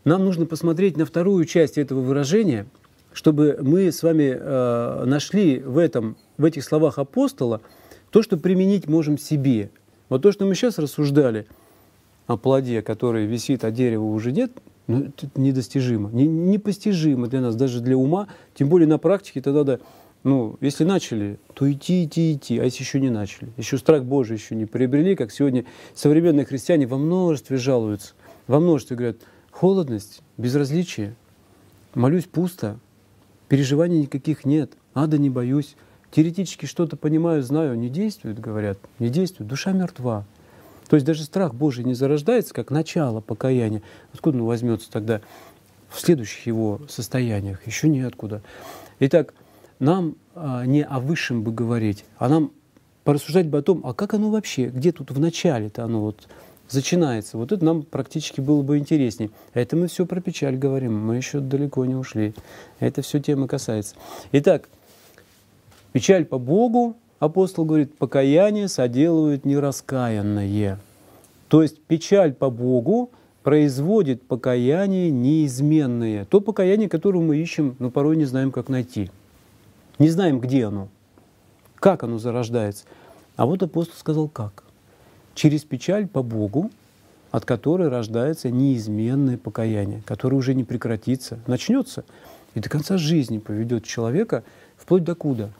нам нужно посмотреть на вторую часть этого выражения, чтобы мы с вами нашли в этих словах апостола то, что применить можем себе. Вот то, что мы сейчас рассуждали о плоде, который висит, а дерева уже нет, ну, это недостижимо, непостижимо для нас, даже для ума, тем более на практике. Тогда надо, если начали, то идти, а если еще не начали, еще страх Божий еще не приобрели, как сегодня современные христиане во множестве жалуются, во множестве говорят: холодность, безразличие, молюсь пусто, переживаний никаких нет, ада не боюсь, теоретически что-то понимаю, знаю, не действует, говорят, не действует, душа мертва. То есть даже страх Божий не зарождается как начало покаяния. Откуда он возьмется тогда в следующих его состояниях? Еще неоткуда. Итак, нам не о высшем бы говорить, а нам порассуждать бы о том, а как оно вообще, где тут в начале-то оно вот начинается. Вот это нам практически было бы интереснее. А это мы все про печаль говорим, мы еще далеко не ушли. Это все темы касается. Итак, печаль по Богу, апостол говорит, покаяние соделывает нераскаянное. То есть печаль по Богу производит покаяние неизменное. То покаяние, которое мы ищем, но порой не знаем, как найти. Не знаем, где оно, как оно зарождается. А вот апостол сказал, как. Через печаль по Богу, от которой рождается неизменное покаяние, которое уже не прекратится, начнется и до конца жизни поведет человека вплоть до куда?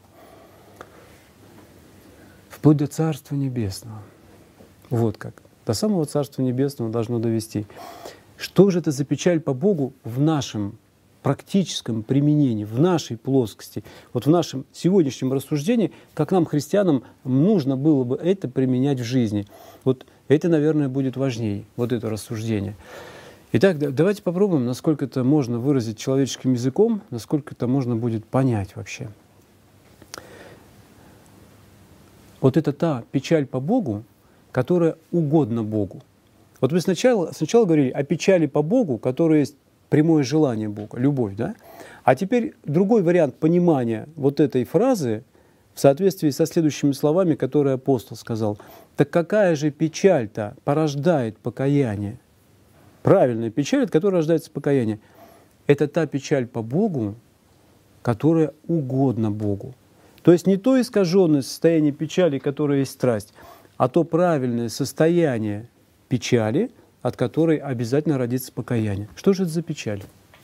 Вплоть до Царства Небесного. Вот как. До самого Царства Небесного должно довести. Что же это за печаль по Богу в нашем практическом применении, в нашей плоскости, вот в нашем сегодняшнем рассуждении, как нам, христианам, нужно было бы это применять в жизни. Вот это, наверное, будет важнее, вот это рассуждение. Итак, давайте попробуем, насколько это можно выразить человеческим языком, насколько это можно будет понять вообще. Вот это та печаль по Богу, которая угодна Богу. Вот мы сначала говорили о печали по Богу, которая есть прямое желание Бога, любовь, да? А теперь другой вариант понимания вот этой фразы в соответствии со следующими словами, которые апостол сказал. Так какая же печаль-то порождает покаяние? Правильная печаль, от которой рождается покаяние. Это та печаль по Богу, которая угодна Богу. То есть не то искаженное состояние печали, которое есть страсть, а то правильное состояние печали, от которой обязательно родится покаяние. Что же это за печаль?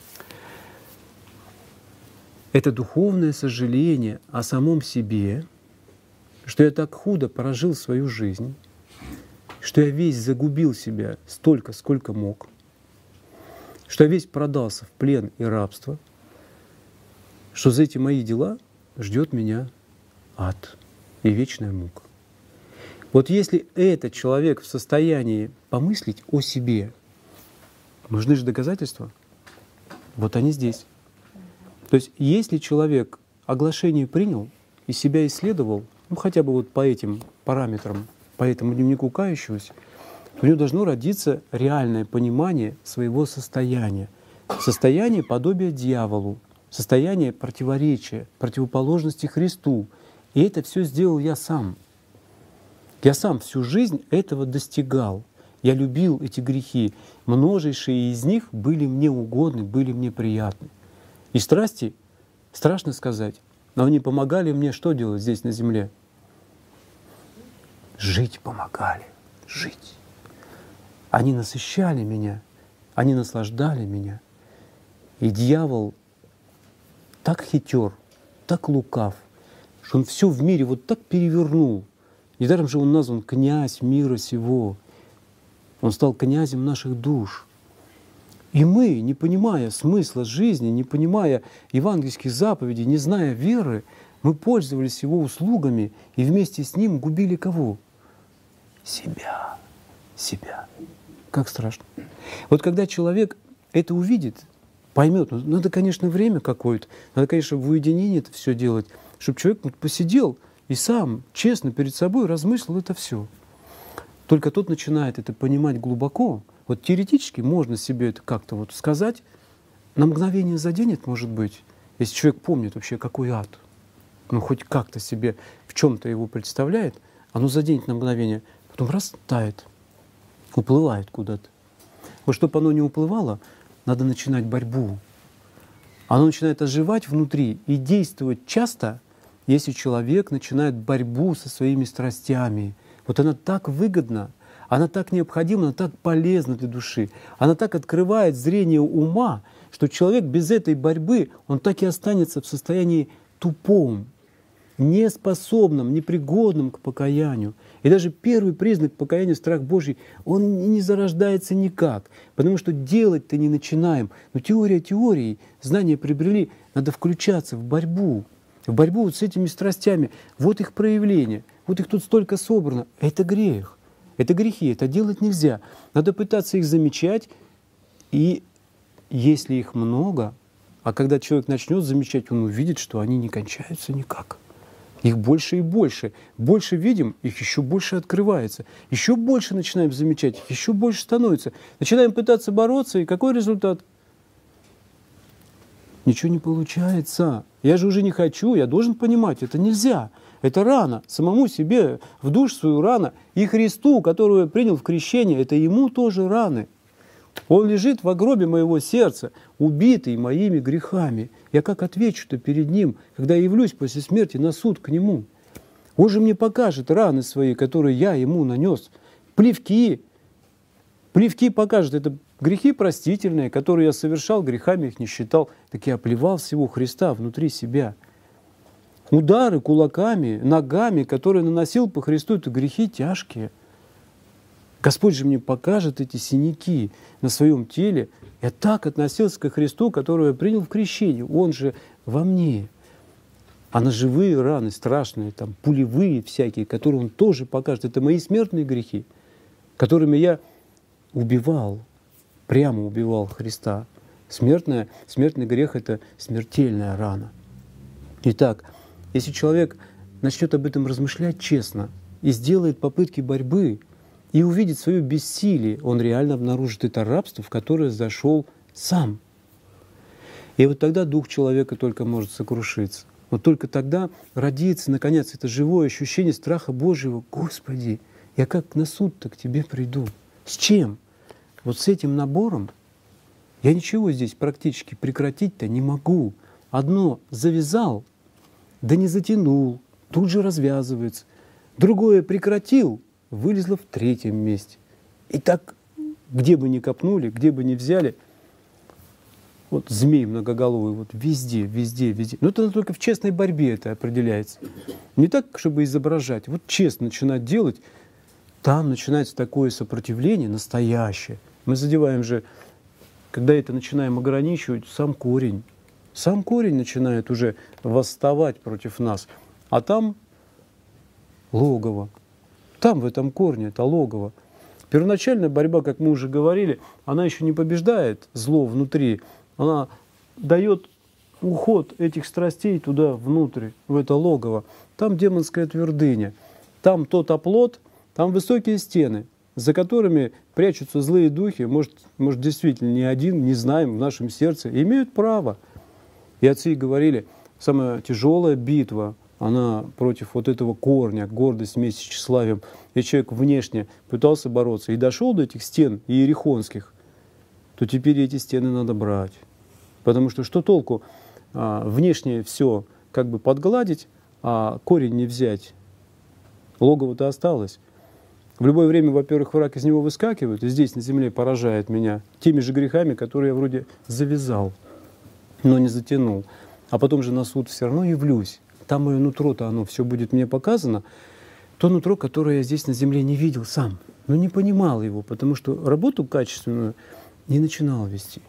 Это духовное сожаление о самом себе, что я так худо прожил свою жизнь, что я весь загубил себя столько, сколько мог, что я весь продался в плен и рабство, что за эти мои дела ждет меня ад и вечная мука. Вот если этот человек в состоянии помыслить о себе, нужны же доказательства, вот они здесь. То есть если человек оглашение принял и себя исследовал, хотя бы вот по этим параметрам, по этому дневнику кающегося, у него должно родиться реальное понимание своего состояния. Состояние подобия дьяволу, состояние противоречия, противоположности Христу. И это все сделал я сам. Я сам всю жизнь этого достигал. Я любил эти грехи. Множайшие из них были мне угодны, были мне приятны. И страсти, страшно сказать, но они помогали мне что делать здесь на земле? Жить помогали, жить. Они насыщали меня, они наслаждали меня. И дьявол так хитер, так лукав, что он все в мире вот так перевернул. Недаром же он назван князь мира сего. Он стал князем наших душ. И мы, не понимая смысла жизни, не понимая евангельских заповедей, не зная веры, мы пользовались его услугами и вместе с ним губили кого? Себя. Себя. Как страшно. Вот когда человек это увидит, поймет, надо, конечно, время какое-то, надо, конечно, в уединении это все делать, чтобы человек посидел и сам честно перед собой размыслил это все. Только тот начинает это понимать глубоко. Вот теоретически можно себе это как-то вот сказать, на мгновение заденет, может быть, если человек помнит вообще, какой ад. Ну, хоть как-то себе в чем-то его представляет, оно заденет на мгновение, потом раз тает, уплывает куда-то. Вот чтобы оно не уплывало, надо начинать борьбу. Оно начинает оживать внутри и действовать часто, если человек начинает борьбу со своими страстями. Вот она так выгодна, она так необходима, она так полезна для души, она так открывает зрение ума, что человек без этой борьбы, он так и останется в состоянии тупом, неспособным, непригодным к покаянию. И даже первый признак покаяния, страх Божий, он не зарождается никак, потому что делать-то не начинаем. Но теория теорией, знания приобрели, надо включаться в борьбу вот с этими страстями. Вот их проявление, вот их тут столько собрано. Это грех, это грехи, это делать нельзя. Надо пытаться их замечать, и если их много, а когда человек начнет замечать, он увидит, что они не кончаются никак. Их больше и больше. Больше видим, их еще больше открывается. Еще больше начинаем замечать, их еще больше становится. Начинаем пытаться бороться, и какой результат? Ничего не получается. Я же уже не хочу, я должен понимать, это нельзя. Это рана. Самому себе, в душу свою рана. И Христу, которую я принял в крещение, это ему тоже раны. Он лежит в гробе моего сердца, убитый моими грехами. Я как отвечу-то перед Ним, когда я явлюсь после смерти на суд к Нему? Он же мне покажет раны свои, которые я Ему нанес. Плевки покажет. Это грехи простительные, которые я совершал, грехами их не считал. Так я оплевал всего Христа внутри себя. Удары кулаками, ногами, которые наносил по Христу, это грехи тяжкие. Господь же мне покажет эти синяки на своем теле. Я так относился ко Христу, которого я принял в крещении. Он же во мне. А ножевые раны страшные, там, пулевые всякие, которые Он тоже покажет, это мои смертные грехи, которыми я убивал, прямо убивал Христа. Смертный грех — это смертельная рана. Итак, если человек начнет об этом размышлять честно и сделает попытки борьбы, и увидит свое бессилие, он реально обнаружит это рабство, в которое зашел сам. И вот тогда дух человека только может сокрушиться. Вот только тогда родится, наконец, это живое ощущение страха Божьего. Господи, я как на суд-то к Тебе приду. С чем? Вот с этим набором я ничего здесь практически прекратить-то не могу. Одно завязал, да не затянул, тут же развязывается. Другое прекратил, вылезла в третьем месте. И так, где бы ни копнули, где бы ни взяли, вот змей многоголовый, вот везде, везде, везде. Но это только в честной борьбе это определяется. Не так, чтобы изображать. Вот честно начинать делать, там начинается такое сопротивление настоящее. Мы задеваем же, когда это начинаем ограничивать, сам корень. Сам корень начинает уже восставать против нас. А там логово. Там, в этом корне, это логово. Первоначальная борьба, как мы уже говорили, она еще не побеждает зло внутри. Она дает уход этих страстей туда, внутрь, в это логово. Там демонская твердыня. Там тот оплот, там высокие стены, за которыми прячутся злые духи. Может действительно не один, не знаем, в нашем сердце. И имеют право. И отцы говорили, самая тяжелая битва, она против вот этого корня, гордость вместе с тщеславием. И человек внешне пытался бороться и дошел до этих стен иерихонских, то теперь эти стены надо брать. Потому что толку внешне все как бы подгладить, а корень не взять? Логово-то осталось. В любое время, во-первых, враг из него выскакивает, и здесь на земле поражает меня теми же грехами, которые я вроде завязал, но не затянул. А потом же на суд все равно явлюсь. Там мое нутро-то, оно все будет мне показано. То нутро, которое я здесь на земле не видел сам, но не понимал его, потому что работу качественную не начинал вести.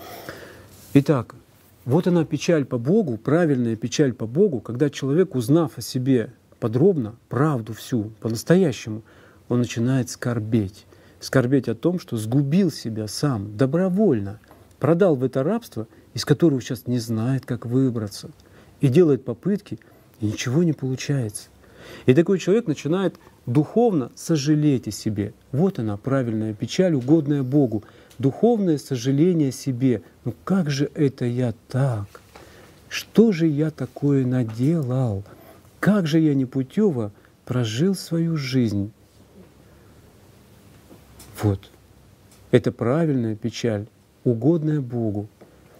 Итак, вот она печаль по Богу, правильная печаль по Богу, когда человек, узнав о себе подробно, правду всю, по-настоящему, он начинает скорбеть. Скорбеть о том, что сгубил себя сам, добровольно, продал в это рабство, из которого сейчас не знает, как выбраться. И делает попытки, и ничего не получается. И такой человек начинает духовно сожалеть о себе. Вот она, правильная печаль, угодная Богу. Духовное сожаление о себе. Ну как же это я так? Что же я такое наделал? Как же я непутево прожил свою жизнь? Вот. Это правильная печаль. угодное Богу.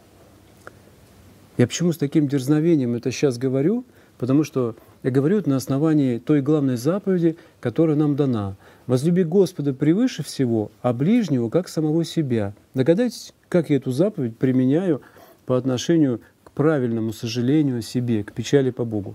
Я почему с таким дерзновением это сейчас говорю? Потому что я говорю это на основании той главной заповеди, которая нам дана. «Возлюби Господа превыше всего, а ближнего, как самого себя». Догадайтесь, как я эту заповедь применяю по отношению к правильному сожалению о себе, к печали по Богу.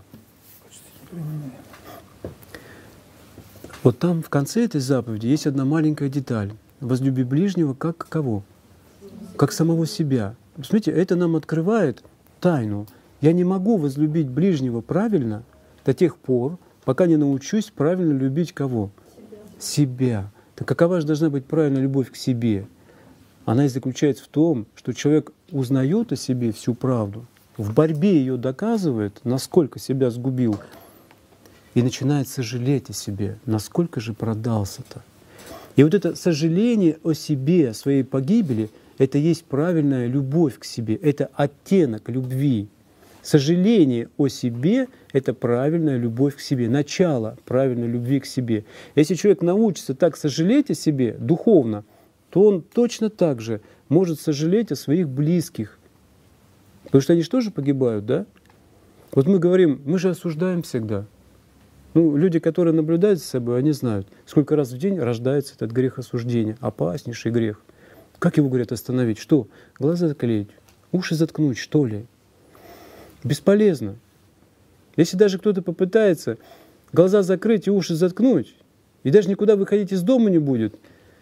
Вот там в конце этой заповеди есть одна маленькая деталь. «Возлюби ближнего, как кого? Как самого себя». Смотрите, это нам открывает тайну. Я не могу возлюбить ближнего правильно до тех пор, пока не научусь правильно любить кого? Себя. Так какова же должна быть правильная любовь к себе? Она и заключается в том, что человек узнает о себе всю правду, в борьбе ее доказывает, насколько себя сгубил, и начинает сожалеть о себе, насколько же продался-то. И вот это сожаление о себе, о своей погибели, это есть правильная любовь к себе, это оттенок любви. Сожаление о себе — это правильная любовь к себе, начало правильной любви к себе. Если человек научится так сожалеть о себе духовно, то он точно так же может сожалеть о своих близких. Потому что они же тоже погибают, да? Вот мы говорим, мы же осуждаем всегда. Люди, которые наблюдают за собой, они знают, сколько раз в день рождается этот грех осуждения, опаснейший грех. Как его, говорят, остановить? Что? Глаза заклеить, уши заткнуть, что ли? Бесполезно. Если даже кто-то попытается глаза закрыть и уши заткнуть, и даже никуда выходить из дома не будет,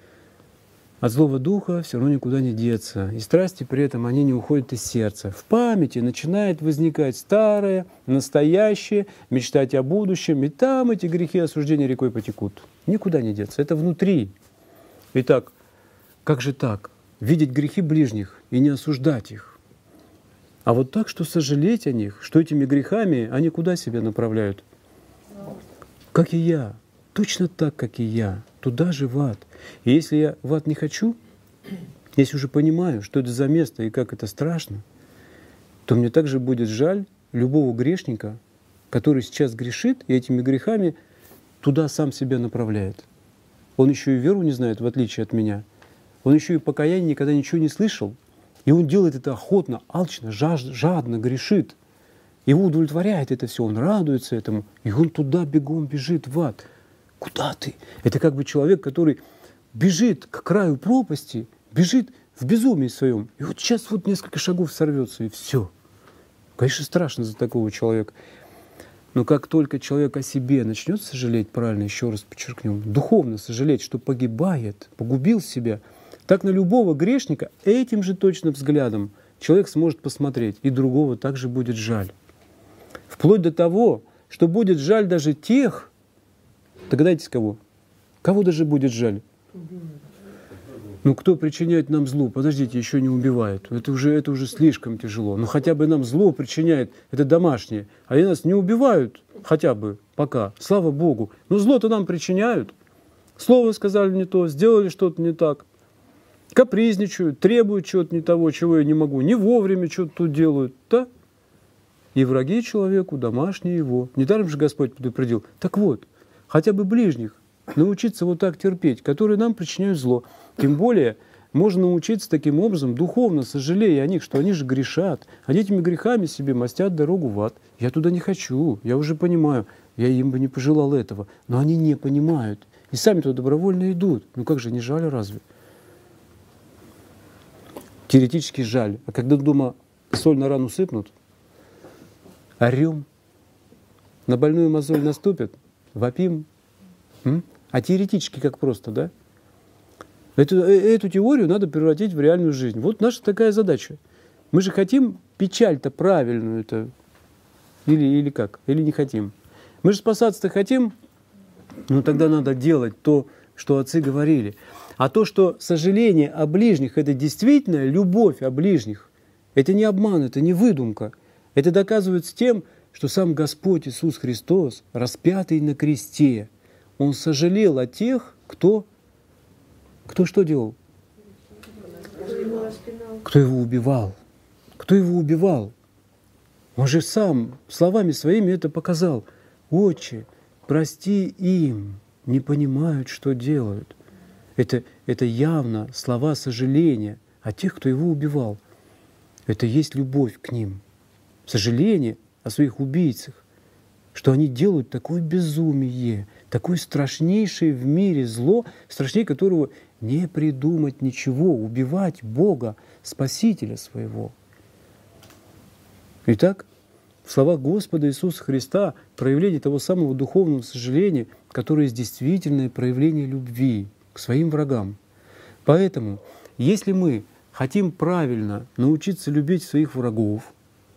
от злого духа все равно никуда не деться. И страсти при этом, они не уходят из сердца. В памяти начинает возникать старое, настоящее, мечтать о будущем, и там эти грехи осуждения рекой потекут. Никуда не деться. Это внутри. Итак, как же так? Видеть грехи ближних и не осуждать их. А вот так, что сожалеть о них, что этими грехами они куда себя направляют? Как и я. Точно так, как и я. Туда же в ад. И если я в ад не хочу, если уже понимаю, что это за место и как это страшно, то мне также будет жаль любого грешника, который сейчас грешит и этими грехами туда сам себя направляет. Он еще и веру не знает, в отличие от меня. Он еще и покаяния никогда ничего не слышал. И он делает это охотно, алчно, жадно грешит. Его удовлетворяет это все, он радуется этому. И он туда бегом бежит, в ад. Куда ты? Это как бы человек, который бежит к краю пропасти, бежит в безумии своем. И вот сейчас вот несколько шагов сорвется, и все. Конечно, страшно за такого человека. Но как только человек о себе начнет сожалеть, правильно, еще раз подчеркнем, духовно сожалеть, что погибает, погубил себя, так на любого грешника этим же точно взглядом человек сможет посмотреть, и другого также будет жаль. Вплоть до того, что будет жаль даже тех, догадайтесь кого? Кого даже будет жаль? Кто причиняет нам зло? Подождите, еще не убивает. Это уже слишком тяжело. Но хотя бы нам зло причиняет, это домашнее. А они нас не убивают хотя бы пока, слава Богу. Но зло-то нам причиняют. Слово сказали не то, сделали что-то не так. Капризничают, требуют чего-то не того, чего я не могу. Не вовремя что-то тут делают. Да? И враги человеку, домашние его. Недаром же Господь предупредил. Так вот, хотя бы ближних научиться вот так терпеть, которые нам причиняют зло. Тем более, можно научиться таким образом, духовно сожалея о них, что они же грешат. Они этими грехами себе мостят дорогу в ад. Я туда не хочу, я уже понимаю, я им бы не пожелал этого. Но они не понимают. И сами туда добровольно идут. Как же, не жаль разве? Теоретически жаль. А когда дома соль на рану сыпнут, орем, на больную мозоль наступят, вопим. А теоретически как просто, да? Эту теорию надо превратить в реальную жизнь. Вот наша такая задача. Мы же хотим печаль-то правильную-то. Или как? Или не хотим? Мы же спасаться-то хотим? Тогда надо делать то, что отцы говорили. А то, что сожаление о ближних, это действительно любовь о ближних. Это не обман, это не выдумка. Это доказывается тем, что сам Господь Иисус Христос, распятый на кресте, Он сожалел о тех, кто что делал? Кто его убивал. Кто его убивал? Он же сам словами своими это показал. «Отче, прости им, не понимают, что делают». Это явно слова сожаления от тех, кто его убивал. Это и есть любовь к ним. Сожаление о своих убийцах, что они делают такое безумие, такое страшнейшее в мире зло, страшнее которого не придумать ничего, убивать Бога, Спасителя своего. Итак, в словах Господа Иисуса Христа проявление того самого духовного сожаления, которое есть действительное проявление любви к своим врагам. Поэтому, если мы хотим правильно научиться любить своих врагов,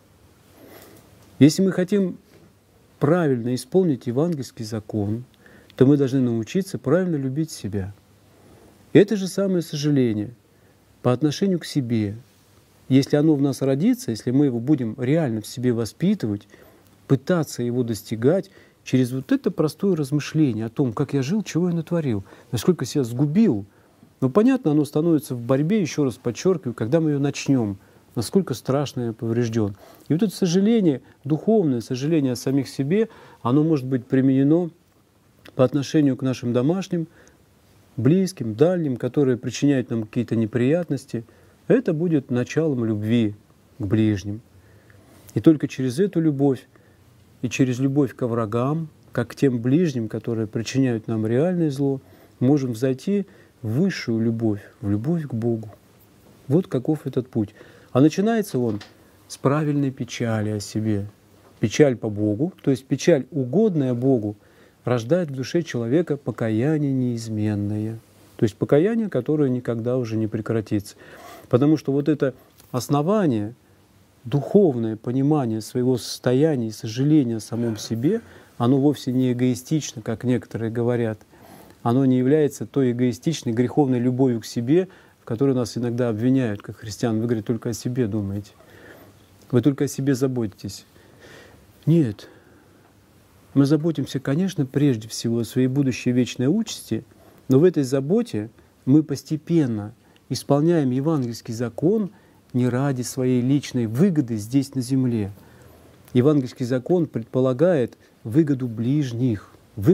если мы хотим правильно исполнить евангельский закон, то мы должны научиться правильно любить себя. Это же самое сожаление по отношению к себе. Если оно в нас родится, если мы его будем реально в себе воспитывать, пытаться его достигать через вот это простое размышление о том, как я жил, чего я натворил, насколько себя сгубил. Но понятно, оно становится в борьбе, еще раз подчеркиваю, когда мы ее начнем, насколько страшно я поврежден. И вот это сожаление, духовное сожаление о самих себе, оно может быть применено по отношению к нашим домашним, близким, дальним, которые причиняют нам какие-то неприятности. Это будет началом любви к ближним. И только через эту любовь и через любовь ко врагам, как к тем ближним, которые причиняют нам реальное зло, можем взойти в высшую любовь, в любовь к Богу. Вот каков этот путь. А начинается он с правильной печали о себе. Печаль по Богу, то есть печаль, угодная Богу, рождает в душе человека покаяние неизменное. То есть покаяние, которое никогда уже не прекратится. Потому что вот это основание, духовное понимание своего состояния и сожаления о самом себе, оно вовсе не эгоистично, как некоторые говорят. Оно не является той эгоистичной, греховной любовью к себе, в которой нас иногда обвиняют, как христиан. Вы, говорите, только о себе думаете. Вы только о себе заботитесь. Нет. Мы заботимся, конечно, прежде всего о своей будущей вечной участи, но в этой заботе мы постепенно исполняем евангельский закон не ради своей личной выгоды здесь на земле. Евангельский закон предполагает выгоду ближних,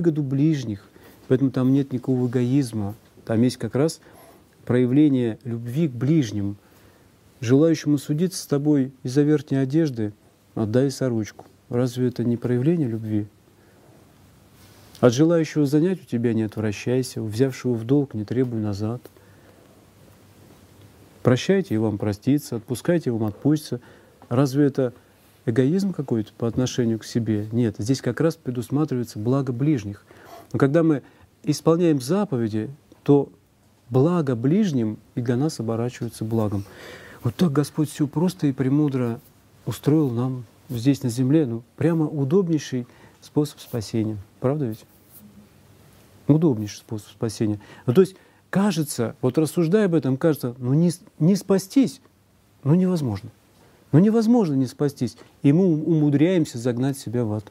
поэтому там нет никакого эгоизма, там есть как раз проявление любви к ближним. Желающему судиться с тобой из-за верхней одежды отдай сорочку. Разве это не проявление любви? От желающего занять у тебя не отвращайся, у взявшего в долг не требуй назад. Прощайте, и вам простится, отпускайте, и вам отпустится. Разве это эгоизм какой-то по отношению к себе? Нет, здесь как раз предусматривается благо ближних. Но когда мы исполняем заповеди, то благо ближним и для нас оборачивается благом. Вот так Господь все просто и премудро устроил нам здесь на земле, прямо удобнейший способ спасения. Правда ведь? Удобнейший способ спасения. То есть кажется, вот рассуждая об этом, кажется, не спастись, невозможно. Невозможно не спастись. И мы умудряемся загнать себя в ад.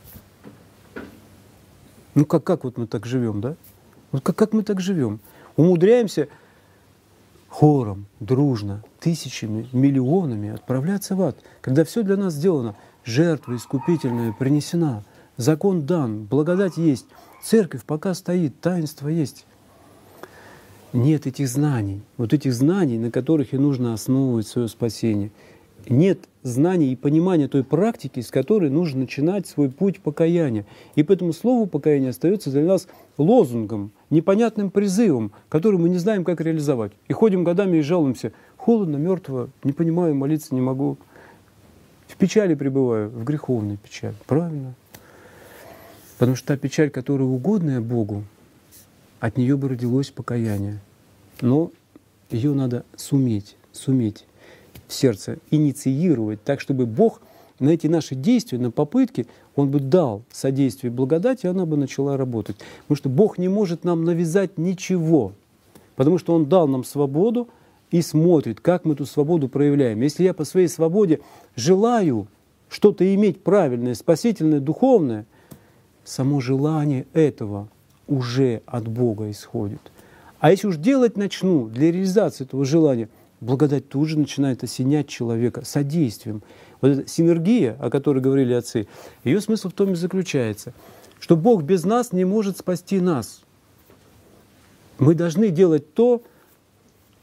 Как вот мы так живем, да? Вот как мы так живем? Умудряемся хором, дружно, тысячами, миллионами отправляться в ад, когда все для нас сделано, жертва искупительная принесена, закон дан, благодать есть, церковь пока стоит, таинство есть. Нет этих знаний, на которых и нужно основывать свое спасение. Нет знаний и понимания той практики, с которой нужно начинать свой путь покаяния. И поэтому слово покаяние остается для нас лозунгом, непонятным призывом, который мы не знаем, как реализовать. И ходим годами и жалуемся: холодно, мертво, не понимаю, молиться не могу. В печали пребываю, в греховной печали. Правильно? Потому что та печаль, которая угодная Богу, от нее бы родилось покаяние. Но ее надо суметь в сердце инициировать так, чтобы Бог на эти наши действия, на попытки, Он бы дал содействие благодати, и она бы начала работать. Потому что Бог не может нам навязать ничего, потому что Он дал нам свободу и смотрит, как мы эту свободу проявляем. Если я по своей свободе желаю что-то иметь правильное, спасительное, духовное, само желание этого уже от Бога исходит. А если уж делать начну для реализации этого желания, благодать тут же начинает осенять человека содействием. Вот эта синергия, о которой говорили отцы, ее смысл в том и заключается, что Бог без нас не может спасти нас. Мы должны делать то,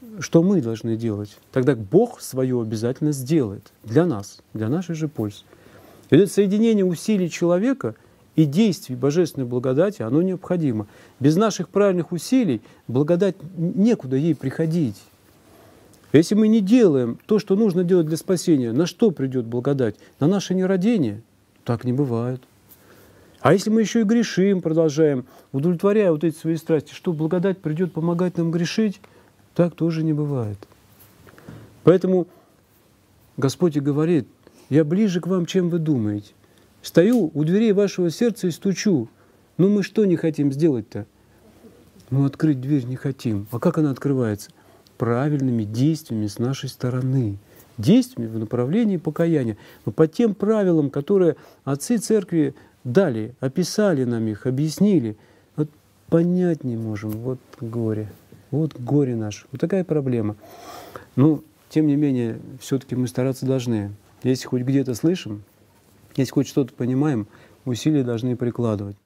что мы должны делать? Тогда Бог свое обязательно сделает для нас, для нашей же пользы. И это соединение усилий человека и действий божественной благодати, оно необходимо. Без наших правильных усилий благодать некуда ей приходить. Если мы не делаем то, что нужно делать для спасения, на что придет благодать? На наше нерадение? Так не бывает. А если мы еще и грешим, продолжаем, удовлетворяя вот эти свои страсти, что благодать придет помогать нам грешить? Так тоже не бывает. Поэтому Господь и говорит: я ближе к вам, чем вы думаете. Стою у дверей вашего сердца и стучу. Ну мы что не хотим сделать-то? Ну открыть дверь не хотим. А как она открывается? Правильными действиями с нашей стороны. Действиями в направлении покаяния. Но по тем правилам, которые отцы церкви дали, описали нам их, объяснили. Вот понять не можем. Вот горе. Вот горе наше. Вот такая проблема. Но, тем не менее, все-таки мы стараться должны. Если хоть где-то слышим, если хоть что-то понимаем, усилия должны прикладывать.